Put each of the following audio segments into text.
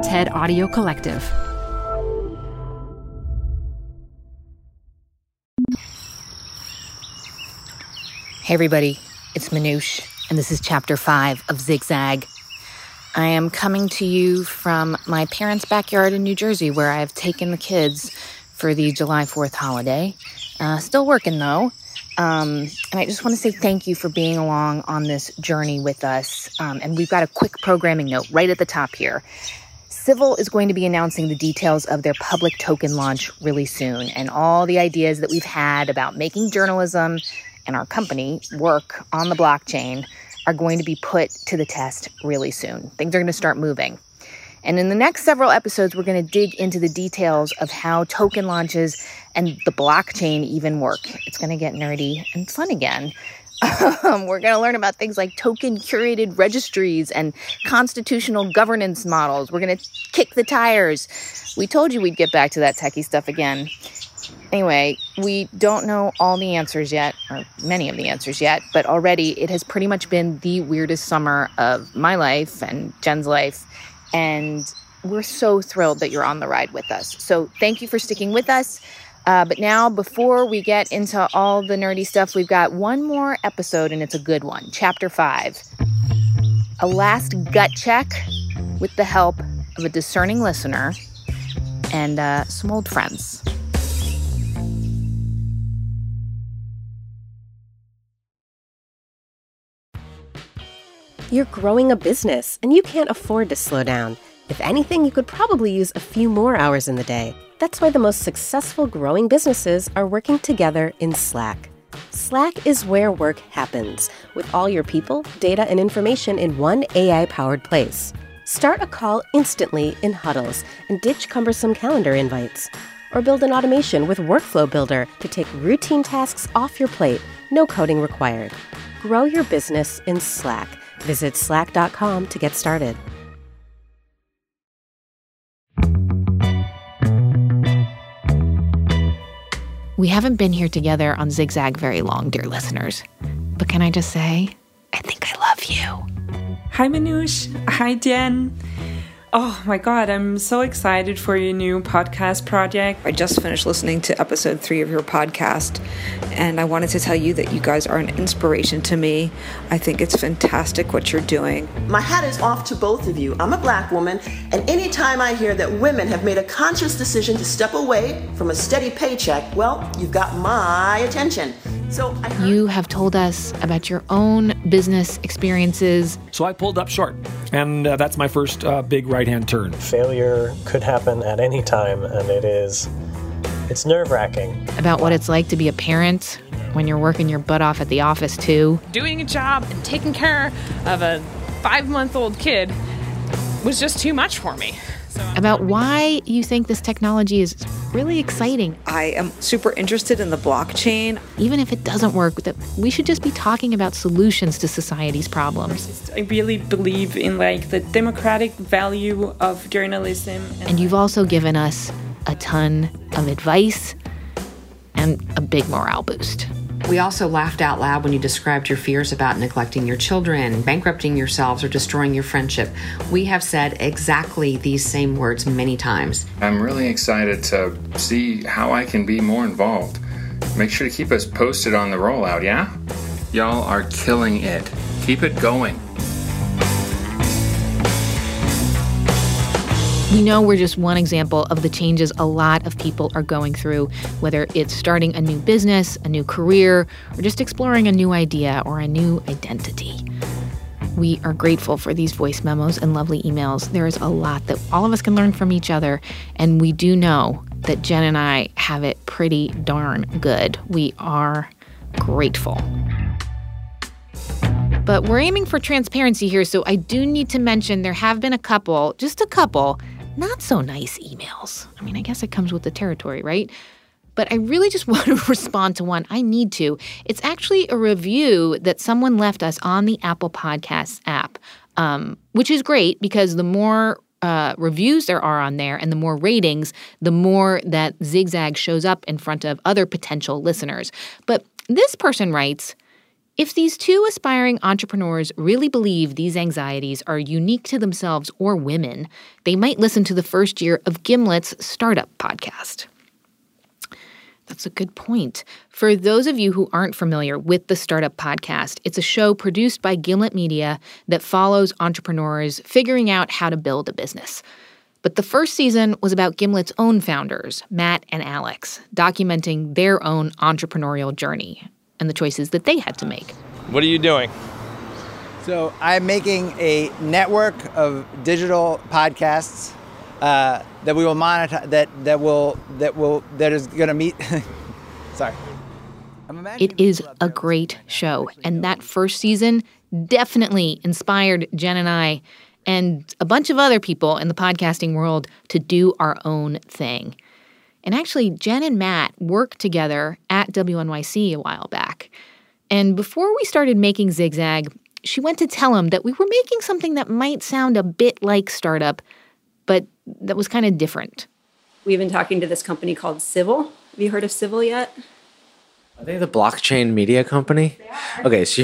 TED Audio Collective. Hey everybody, it's Manoush, and this is Chapter 5 of Zigzag. I am coming to you from my parents' backyard in New Jersey, where I have taken the kids for the July 4th holiday. Still working though, and I just want to say thank you for being along on this journey with us. And we've got a quick programming note right at the top here. Civil is going to be announcing the details of their public token launch really soon, and all the ideas that we've had about making journalism and our company work on the blockchain are going to be put to the test really soon. Things are going to start moving. And in the next several episodes, we're going to dig into the details of how token launches and the blockchain even work. It's going to get nerdy and fun again. We're going to learn about things like token curated registries and constitutional governance models. We're going to kick the tires. We told you we'd get back to that techie stuff again. Anyway, we don't know all the answers yet, or many of the answers yet, but already it has pretty much been the weirdest summer of my life and Jen's life, and we're so thrilled that you're on the ride with us. So thank you for sticking with us. But now, before we get into all the nerdy stuff, we've got one more episode, and it's a good one, Chapter 5. A last gut check with the help of a discerning listener and some old friends. You're growing a business, and you can't afford to slow down. If anything, you could probably use a few more hours in the day. That's why the most successful growing businesses are working together in Slack. Slack is where work happens, with all your people, data, and information in one AI-powered place. Start a call instantly in huddles and ditch cumbersome calendar invites. Or build an automation with Workflow Builder to take routine tasks off your plate, no coding required. Grow your business in Slack. Visit slack.com to get started. We haven't been here together on Zigzag very long, dear listeners. But can I just say, I think I love you. Hi, Manoush. Hi, Jen. Oh my God, I'm so excited for your new podcast project. I just finished listening to episode 3 of your podcast, and I wanted to tell you that you guys are an inspiration to me. I think it's fantastic what you're doing. My hat is off to both of you. I'm a Black woman, and anytime I hear that women have made a conscious decision to step away from a steady paycheck, well, you've got my attention. You have told us about your own business experiences. So I pulled up short, and that's my first big right-hand turn. Failure could happen at any time, and it's nerve-wracking. About what it's like to be a parent when you're working your butt off at the office, too. Doing a job and taking care of a 5-month-old kid was just too much for me. About why you think this technology is really exciting. I am super interested in the blockchain. Even if it doesn't work, that we should just be talking about solutions to society's problems. I really believe in the democratic value of journalism. And you've also given us a ton of advice and a big morale boost. We also laughed out loud when you described your fears about neglecting your children, bankrupting yourselves, or destroying your friendship. We have said exactly these same words many times. I'm really excited to see how I can be more involved. Make sure to keep us posted on the rollout, yeah? Y'all are killing it. Keep it going. We know we're just one example of the changes a lot of people are going through, whether it's starting a new business, a new career, or just exploring a new idea or a new identity. We are grateful for these voice memos and lovely emails. There is a lot that all of us can learn from each other, and we do know that Jen and I have it pretty darn good. We are grateful. But we're aiming for transparency here, so I do need to mention there have been just a couple, not so nice emails. I mean, I guess it comes with the territory, right? But I really just want to respond to one. I need to. It's actually a review that someone left us on the Apple Podcasts app, which is great because the more reviews there are on there and the more ratings, the more that Zigzag shows up in front of other potential listeners. But this person writes, If these two aspiring entrepreneurs really believe these anxieties are unique to themselves or women, they might listen to the first year of Gimlet's Startup podcast. That's a good point. For those of you who aren't familiar with the Startup podcast, it's a show produced by Gimlet Media that follows entrepreneurs figuring out how to build a business. But the first season was about Gimlet's own founders, Matt and Alex, documenting their own entrepreneurial journey and the choices that they had to make. What are you doing? So I'm making a network of digital podcasts that we will monetize. That is going to meet. Sorry. It is a great show, and that first season definitely inspired Jen and I and a bunch of other people in the podcasting world to do our own thing. And actually, Jen and Matt worked together at WNYC a while back. And before we started making Zigzag, she went to tell him that we were making something that might sound a bit like Startup, but that was kind of different. We've been talking to this company called Civil. Have you heard of Civil yet? Are they the blockchain media company? Okay, so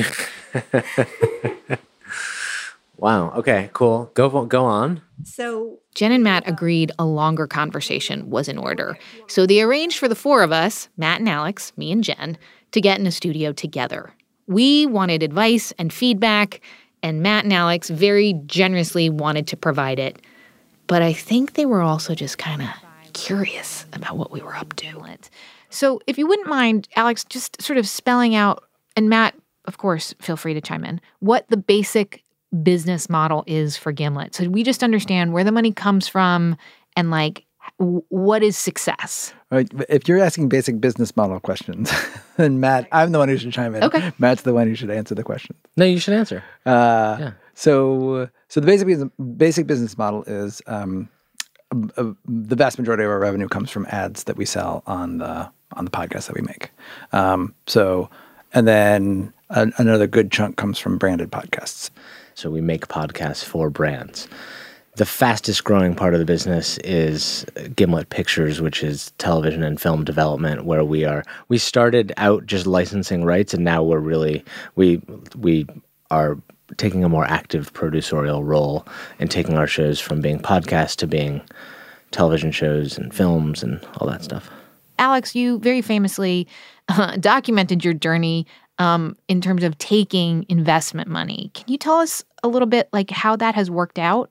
wow. Okay, cool. Go on. So Jen and Matt agreed a longer conversation was in order. So they arranged for the four of us, Matt and Alex, me and Jen, to get in a studio together. We wanted advice and feedback, and Matt and Alex very generously wanted to provide it. But I think they were also just kind of curious about what we were up to. So if you wouldn't mind, Alex, just sort of spelling out, and Matt, of course, feel free to chime in, what the basic business model is for Gimlet. So we just understand where the money comes from and like what is success. Right. If you're asking basic business model questions, then Matt, I'm the one who should chime in. Okay. Matt's the one who should answer the question. No, you should answer. Yeah. So the basic business model is the vast majority of our revenue comes from ads that we sell on the podcast that we make. And then another good chunk comes from branded podcasts. So we make podcasts for brands. The fastest growing part of the business is Gimlet Pictures, which is television and film development, where we started out just licensing rights, and now we're really we are taking a more active producerial role and taking our shows from being podcasts to being television shows and films and all that stuff. Alex, you very famously documented your journey in terms of taking investment money. Can you tell us a little bit like how that has worked out?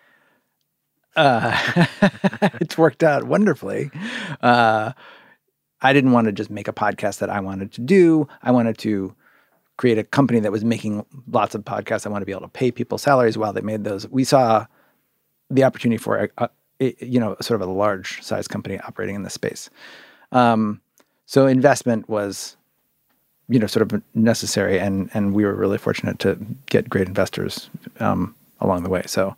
It's worked out wonderfully. I didn't want to just make a podcast that I wanted to do. I wanted to create a company that was making lots of podcasts. I wanted to be able to pay people salaries while they made those. We saw the opportunity for sort of a large size company operating in this space. So investment was, sort of necessary, and we were really fortunate to get great investors along the way. So,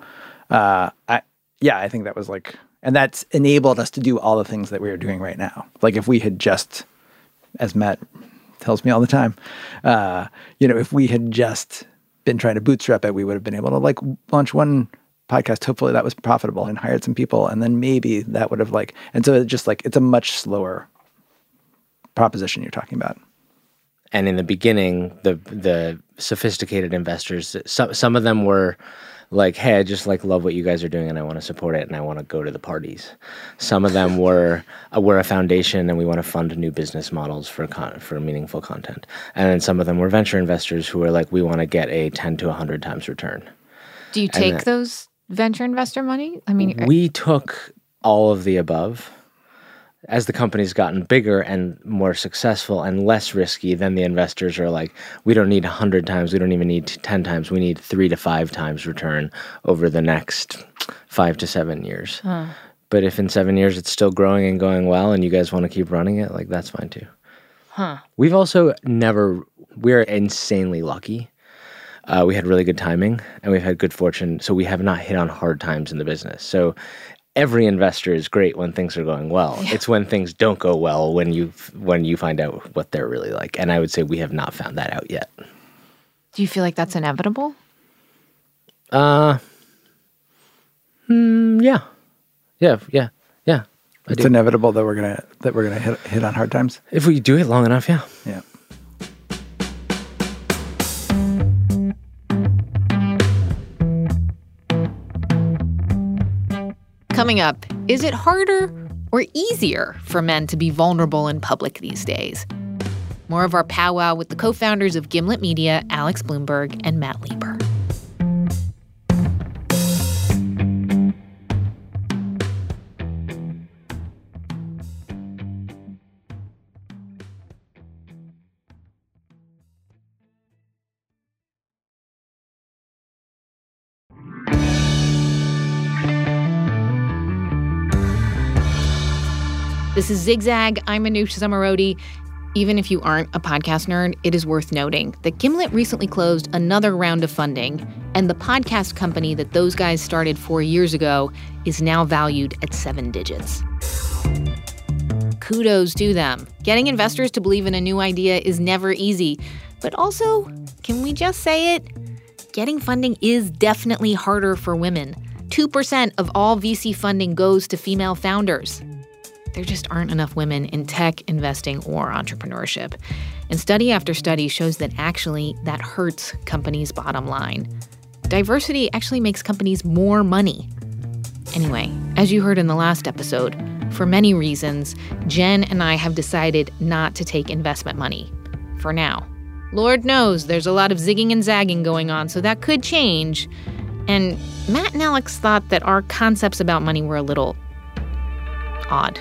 I think that was and that's enabled us to do all the things that we are doing right now. Like if we had just, as Matt tells me all the time, if we had just been trying to bootstrap it, we would have been able to launch one podcast. Hopefully that was profitable and hired some people, and then maybe that would have and so it's just it's a much slower proposition you're talking about. And in the beginning, the sophisticated investors, some of them were like, hey, I just love what you guys are doing and I want to support it and I want to go to the parties. Some of them were a foundation and we want to fund new business models for meaningful content. And then some of them were venture investors who were like, we want to get a 10 to 100 times return. Do you take those venture investor money? I mean, we took all of the above. As the company's gotten bigger and more successful and less risky, then the investors are like, we don't need 100 times, we don't even need 10 times, we need 3 to 5 times return over the next 5 to 7 years. Huh. But if in 7 years it's still growing and going well and you guys want to keep running it, that's fine too. Huh. We've also we're insanely lucky. We had really good timing and we've had good fortune, so we have not hit on hard times in the business. So every investor is great when things are going well. Yeah. It's when things don't go well when you find out what they're really like. And I would say we have not found that out yet. Do you feel like that's inevitable? Yeah. It's inevitable that we're gonna hit on hard times if we do it long enough. Yeah. Yeah. Coming up, is it harder or easier for men to be vulnerable in public these days? More of our powwow with the co-founders of Gimlet Media, Alex Blumberg and Matt Lieber. This is Zigzag. I'm Manoush Zomorodi. Even if you aren't a podcast nerd, it is worth noting that Gimlet recently closed another round of funding, and the podcast company that those guys started 4 years ago is now valued at 7 digits. Kudos to them. Getting investors to believe in a new idea is never easy. But also, can we just say it? Getting funding is definitely harder for women. 2% of all VC funding goes to female founders. There just aren't enough women in tech, investing, or entrepreneurship. And study after study shows that actually that hurts companies' bottom line. Diversity actually makes companies more money. Anyway, as you heard in the last episode, for many reasons, Jen and I have decided not to take investment money. For now. Lord knows there's a lot of zigging and zagging going on, so that could change. And Matt and Alex thought that our concepts about money were a little odd.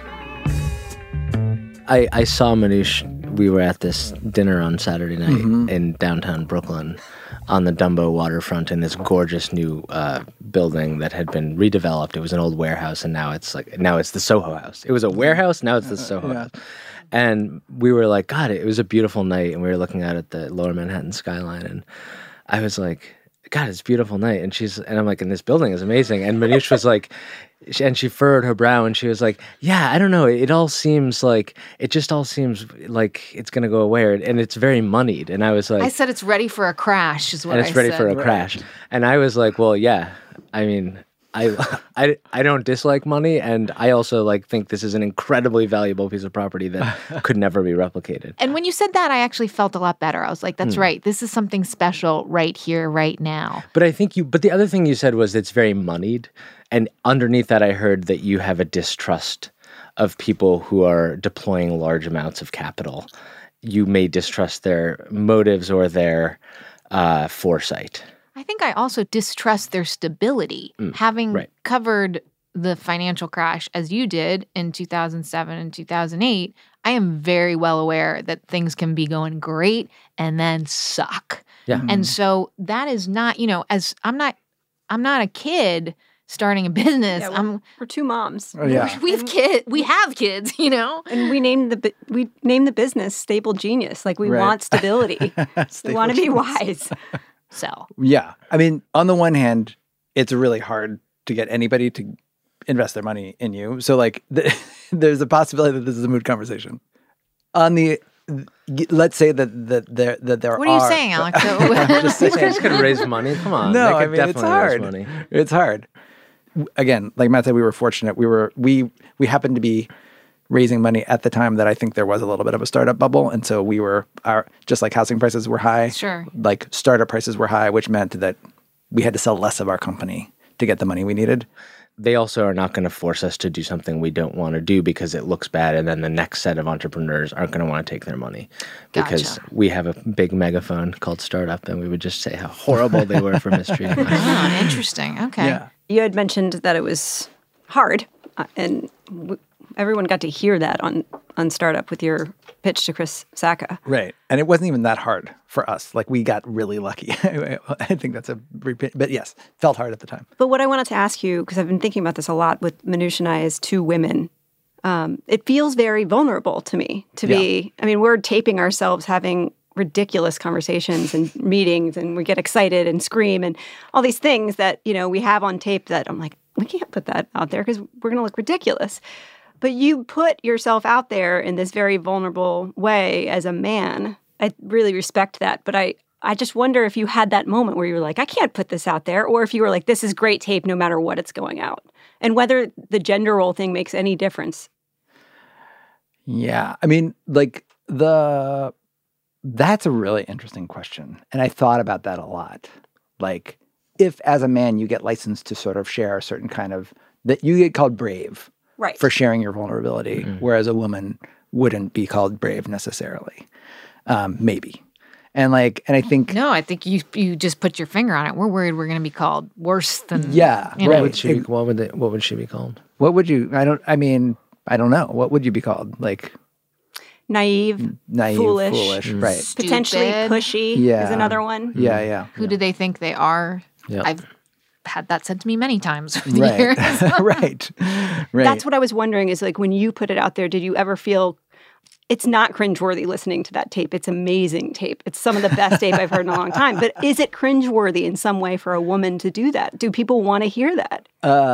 I saw Manoush. We were at this dinner on Saturday night in downtown Brooklyn on the Dumbo waterfront in this gorgeous new building that had been redeveloped. It was an old warehouse, and now it's the Soho House. It was a warehouse, now it's the Soho House. And we were like, God, it was a beautiful night, and we were looking out at the lower Manhattan skyline, and I was like, God, it's a beautiful night. And I'm like, and this building is amazing. And Manoush was like, and she furrowed her brow and she was like, yeah, I don't know. It just all seems like it's going to go away. And it's very moneyed. And I was like, I said it's ready for a crash is what I said. And it's ready for a crash. And I was like, well, yeah, I mean, I don't dislike money, and I also think this is an incredibly valuable piece of property that could never be replicated. And when you said that, I actually felt a lot better. I was like, that's right. This is something special right here, right now. But the other thing you said was it's very moneyed, and underneath that I heard that you have a distrust of people who are deploying large amounts of capital. You may distrust their motives or their foresight. I think I also distrust their stability. Having covered the financial crash as you did in 2007 and 2008, I am very well aware that things can be going great and then suck. Yeah. And so that is not, as I'm not a kid starting a business. Yeah, we're two moms. Oh, yeah. We have kids, And we named the business Stable Genius. We want stability. We want to be wise. So yeah, I mean, on the one hand, it's really hard to get anybody to invest their money in you. So there's a possibility that this is a mood conversation. Let's say that there are. What are you saying, Alex? Just gonna raise money. Come on. No, I mean it's hard. Money. It's hard. Again, like Matt said, we were fortunate. We happened to be raising money at the time that I think there was a little bit of a startup bubble. And so just like housing prices were high, sure, startup prices were high, which meant that we had to sell less of our company to get the money we needed. They also are not going to force us to do something we don't want to do because it looks bad. And then the next set of entrepreneurs aren't going to want to take their money because we have a big megaphone called Startup, and we would just say how horrible they were for mistreating us. Oh, interesting. Okay. Yeah. You had mentioned that it was hard, and everyone got to hear that on Startup with your pitch to Chris Sacca. Right. And it wasn't even that hard for us. We got really lucky. I think that's but yes, felt hard at the time. But what I wanted to ask you, because I've been thinking about this a lot with Manoush and I as two women, it feels very vulnerable to me to be, we're taping ourselves having ridiculous conversations and meetings, and we get excited and scream and all these things that, we have on tape that I'm like, we can't put that out there because we're going to look ridiculous. But you put yourself out there in this very vulnerable way as a man. I really respect that. But I just wonder if you had that moment where you were like, I can't put this out there. Or if you were like, this is great tape no matter what it's going out. And whether the gender role thing makes any difference. Yeah. That's a really interesting question. And I thought about that a lot. If as a man you get licensed to sort of share a certain kind of that you get called brave Right. for sharing your vulnerability, whereas a woman wouldn't be called brave necessarily. Maybe. And I think No, I think you just put your finger on it. We're worried we're going to be called worse than yeah, you know. right. What would she be called? What would you? I don't know. What would you be called? Like Naive, foolish, right? Potentially Stupid. pushy Yeah. is another one. Yeah. Who do they think they are? Yeah. I've had that said to me many times over the Right. years. right. That's what I was wondering is like when you put it out there, did you ever feel it's not cringeworthy listening to that tape? It's amazing tape. It's some of the best tape I've heard in a long time. But is it cringeworthy in some way for a woman to do that? Do people want to hear that?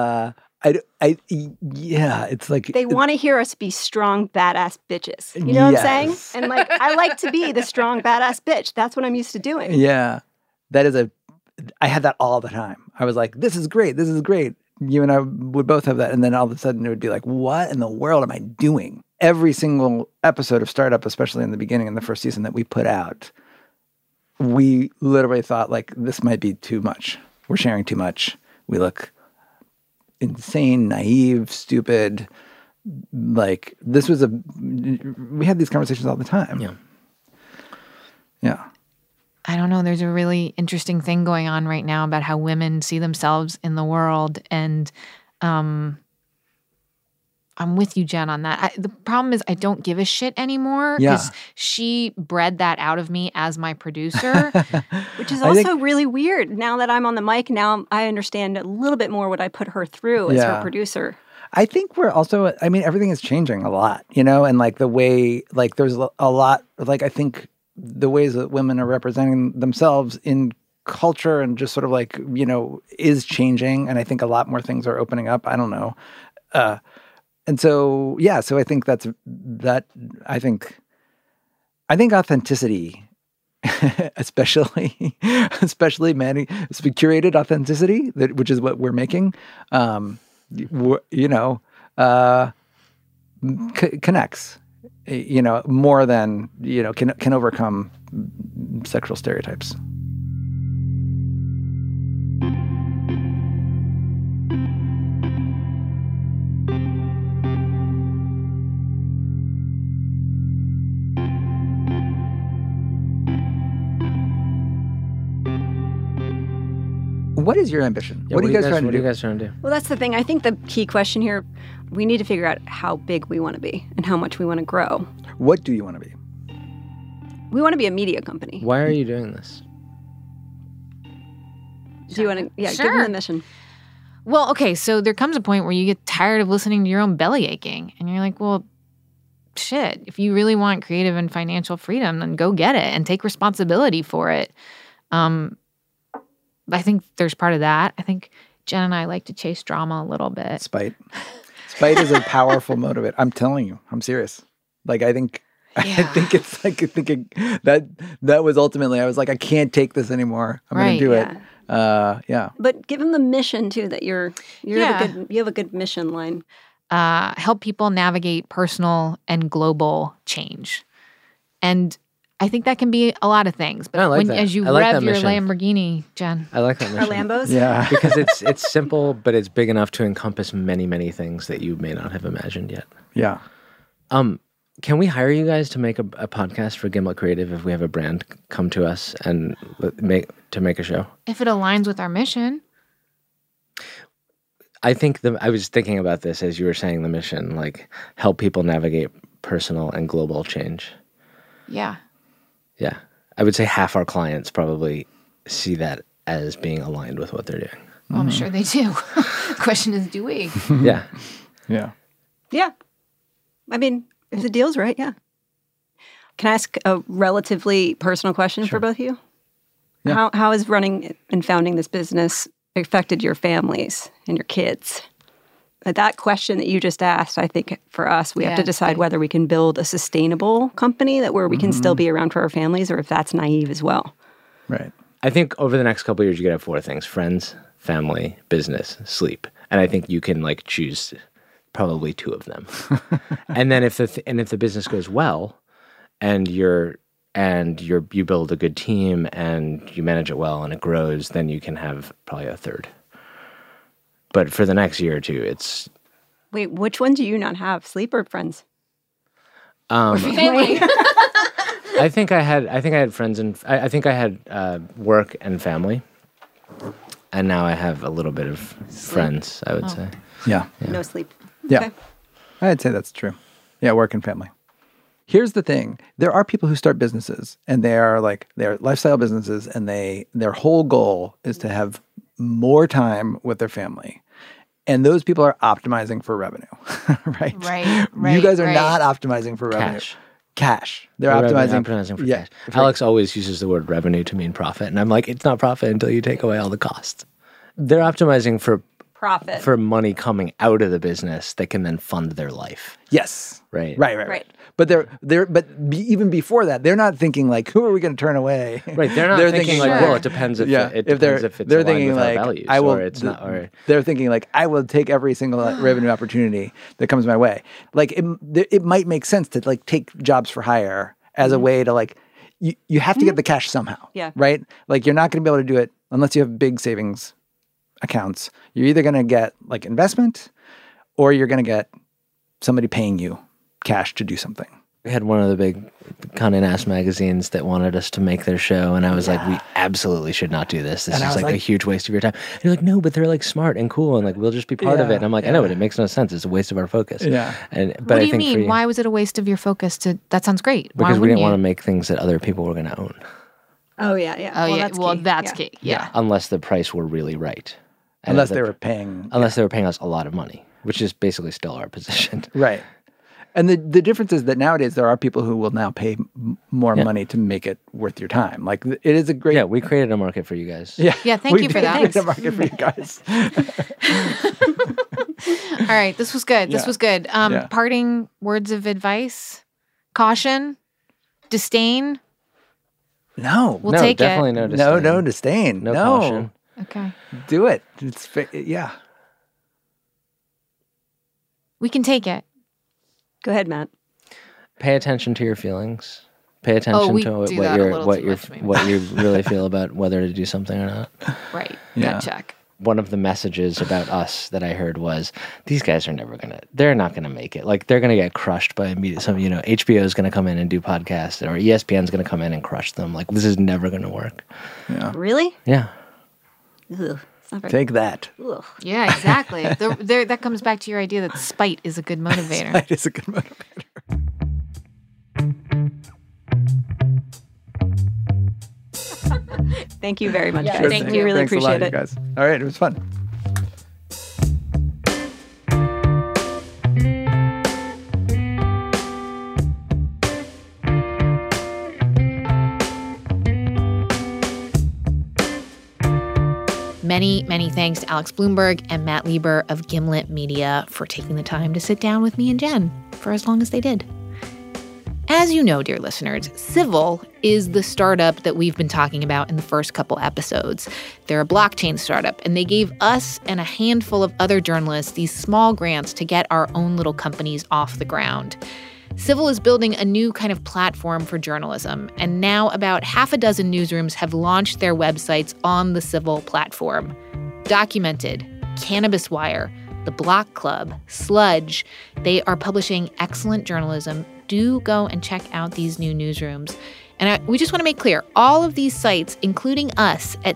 Yeah, it's like They want to hear us be strong, badass bitches. You know what I'm Yes. saying? And I like to be the strong, badass bitch. That's what I'm used to doing. Yeah, I had that all the time. I was like, this is great. This is great. You and I would both have that. And then all of a sudden it would be like, what in the world am I doing? Every single episode of Startup, especially in the beginning, in the first season that we put out, we literally thought like, this might be too much. We're sharing too much. We look insane, naive, stupid. Like we had these conversations all the time. Yeah. I don't know. There's a really interesting thing going on right now about how women see themselves in the world. And I'm with you, Jen, on that. The problem is I don't give a shit anymore because she bred that out of me as my producer. Which is also really weird. Now that I'm on the mic, now I understand a little bit more what I put her through as her producer. I think we're also, everything is changing a lot, and like the way, like there's a lot, like I think the ways that women are representing themselves in culture and just sort of like, is changing. And I think a lot more things are opening up. I don't know. And so, so I think I think authenticity, especially curated authenticity, which is what we're making, connects, more than, can overcome sexual stereotypes. What is your ambition? Yeah, what are you guys trying to do? What are you guys trying to do? Well, that's the thing. I think the key question here, we need to figure out how big we want to be and how much we want to grow. What do you want to be? We want to be a media company. Why are you doing this? Do you want to, give them the mission. Well, okay, so there comes a point where you get tired of listening to your own belly aching. And you're like, well, shit, if you really want creative and financial freedom, then go get it and take responsibility for it. I think there's part of that. I think Jen and I like to chase drama a little bit. Spite is a powerful motivator. I'm telling you, I'm serious. Like, I think it's like, that was ultimately, I was like, I can't take this anymore. I'm going to do it. But give them the mission too, that you have a good mission line. Help people navigate personal and global change. And I think that can be a lot of things. But as you rev your Lamborghini, Jen. I like that mission. Our Lambos? Yeah. Because it's simple, but it's big enough to encompass many, many things that you may not have imagined yet. Yeah. Can we hire you guys to make a podcast for Gimlet Creative if we have a brand come to us and make a show? If it aligns with our mission. I think I was thinking about this as you were saying the mission, like help people navigate personal and global change. Yeah. Yeah. I would say half our clients probably see that as being aligned with what they're doing. Well, I'm sure they do. The question is, do we? Yeah. Yeah. Yeah. I mean, if the deal's right, yeah. Can I ask a relatively personal question for both of you? Yeah. How has running and founding this business affected your families and your kids? That question that you just asked, I think for us, we have to decide whether we can build a sustainable company where we can still be around for our families, or if that's naive as well. Right. I think over the next couple of years, you could have 4 things: friends, family, business, sleep. And I think you can choose probably 2 of them. And then if the business goes well, and you build a good team and you manage it well and it grows, then you can have probably a 3rd. But for the next year or two, it's Wait, which one do you not have? Sleep or friends? Family. I think I had friends and I think I had work and family, and now I have a little bit of friends. I would say. Yeah. No sleep. Yeah. Okay. I'd say that's true. Yeah, work and family. Here's the thing. There are people who start businesses and they're lifestyle businesses, and their whole goal is to have more time with their family. And those people are optimizing for revenue, right? Right. You guys are not optimizing for revenue. Cash. They're optimizing for cash. Alex always uses the word revenue to mean profit. And I'm like, it's not profit until you take away all the costs. They're optimizing for profit, for money coming out of the business that can then fund their life. Yes. Right. But even before that, they're not thinking like, who are we going to turn away? Right. They're not thinking like, well, it depends if it's they're aligned thinking with like, our values, or it's not. Or they're thinking like, I will take every single revenue opportunity that comes my way. Like it might make sense to like take jobs for hire as a way to like, you have to get the cash somehow. Yeah. Right. Like you're not going to be able to do it unless you have big savings accounts. You're either going to get like investment, or you're going to get somebody paying you cash to do something. We had one of the big Condé Nast magazines that wanted us to make their show, and I was like, we absolutely should not do this. This is like a huge waste of your time. And you're like, no, but they're like smart and cool, and like we'll just be part of it. And I'm like, I know, but it makes no sense. It's a waste of our focus. Yeah. But what do you mean? Why was it a waste of your focus? That sounds great. Because we didn't want to make things that other people were going to own. Oh yeah. Oh yeah. That's key. Yeah. Unless the price were really right. And unless they were paying us a lot of money, which is basically still our position. Right. And the difference is that nowadays there are people who will now pay more money to make it worth your time. Like it is a great... Yeah, we created a market for you guys. Yeah, thank you for that. We created a market for you guys. All right, this was good. This was good. Parting words of advice? Caution? Disdain? No. We'll take definitely it. No disdain. No disdain. No caution. Okay. Do it. Yeah. We can take it. Go ahead, Matt. Pay attention to your feelings. Pay attention to what you really feel about whether to do something or not. Right. Yeah. Gut check. One of the messages about us that I heard was, these guys are they're not gonna make it. Like they're gonna get crushed by HBO is gonna come in and do podcasts, or ESPN's gonna come in and crush them. Like this is never gonna work. Yeah. Really? Yeah. Ugh. Take that. Ugh. Yeah, exactly. That comes back to your idea that spite is a good motivator. Spite is a good motivator. Thank you very much, guys. Thank you. We really Thanks appreciate a lot, it. You guys. All right, it was fun. Many, many thanks to Alex Blumberg and Matt Lieber of Gimlet Media for taking the time to sit down with me and Jen for as long as they did. As you know, dear listeners, Civil is the startup that we've been talking about in the first couple episodes. They're a blockchain startup, and they gave us and a handful of other journalists these small grants to get our own little companies off the ground. Civil is building a new kind of platform for journalism, and now about half a dozen newsrooms have launched their websites on the Civil platform. Documented, Cannabis Wire, The Block Club, Sludge, they are publishing excellent journalism. Do go and check out these new newsrooms. And we just want to make clear, all of these sites, including us at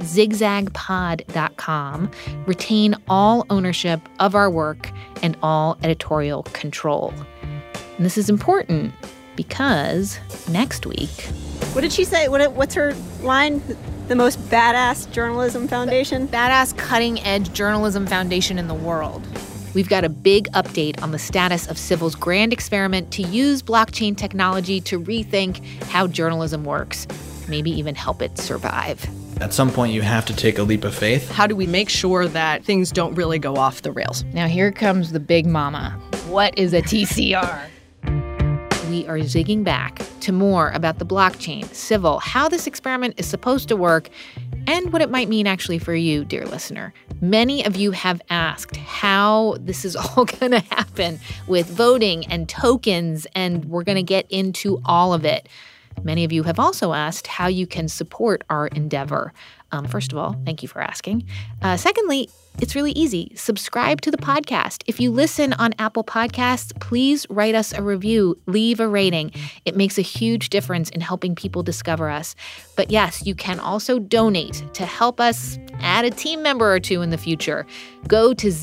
zigzagpod.com, retain all ownership of our work and all editorial control. And this is important because next week... What did she say? What's her line? The most badass journalism foundation? Badass cutting-edge journalism foundation in the world. We've got a big update on the status of Civil's grand experiment to use blockchain technology to rethink how journalism works, maybe even help it survive. At some point, you have to take a leap of faith. How do we make sure that things don't really go off the rails? Now here comes the big mama. What is a TCR? We are zigging back to more about the blockchain, Civil, how this experiment is supposed to work, and what it might mean actually for you, dear listener. Many of you have asked how this is all going to happen with voting and tokens, and we're going to get into all of it. Many of you have also asked how you can support our endeavor. First of all, thank you for asking. Secondly, It's really easy. Subscribe to the podcast. If you listen on Apple Podcasts, please write us a review, leave a rating. It makes a huge difference in helping people discover us. But yes, you can also donate to help us add a team member or two in the future. Go to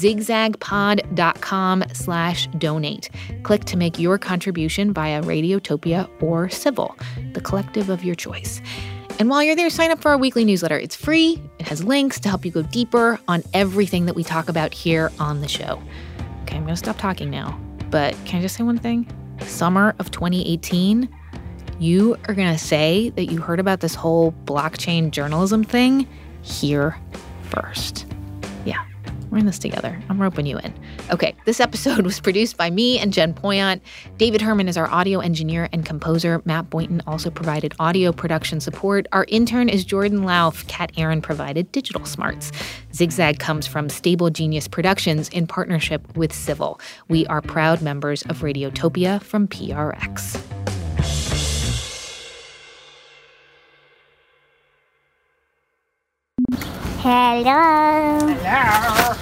zigzagpod.com/donate. Click to make your contribution via Radiotopia or Civil, the collective of your choice. And while you're there, sign up for our weekly newsletter. It's free. It has links to help you go deeper on everything that we talk about here on the show. Okay, I'm going to stop talking now. But can I just say one thing? Summer of 2018, you are going to say that you heard about this whole blockchain journalism thing here first. Yeah, we're in this together. I'm roping you in. Okay, this episode was produced by me and Jen Poyant. David Herman is our audio engineer and composer. Matt Boynton also provided audio production support. Our intern is Jordan Lauf. Kat Aaron provided digital smarts. Zigzag comes from Stable Genius Productions in partnership with Civil. We are proud members of Radiotopia from PRX. Hello. Hello.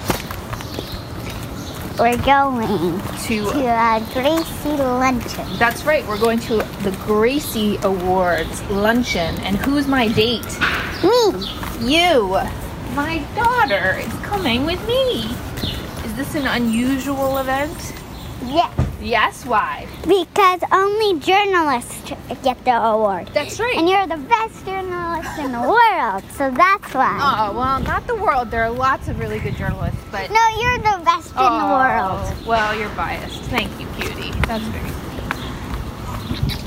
We're going to a Gracie luncheon. That's right. We're going to the Gracie Awards luncheon. And who's my date? Me. You. My daughter is coming with me. Is this an unusual event? Yes. Yes, why? Because only journalists get the award. That's right. And you're the best journalist in the world, so that's why. Oh, well, not the world. There are lots of really good journalists, but... No, you're the best in the world. Well, you're biased. Thank you, cutie. That's very sweet.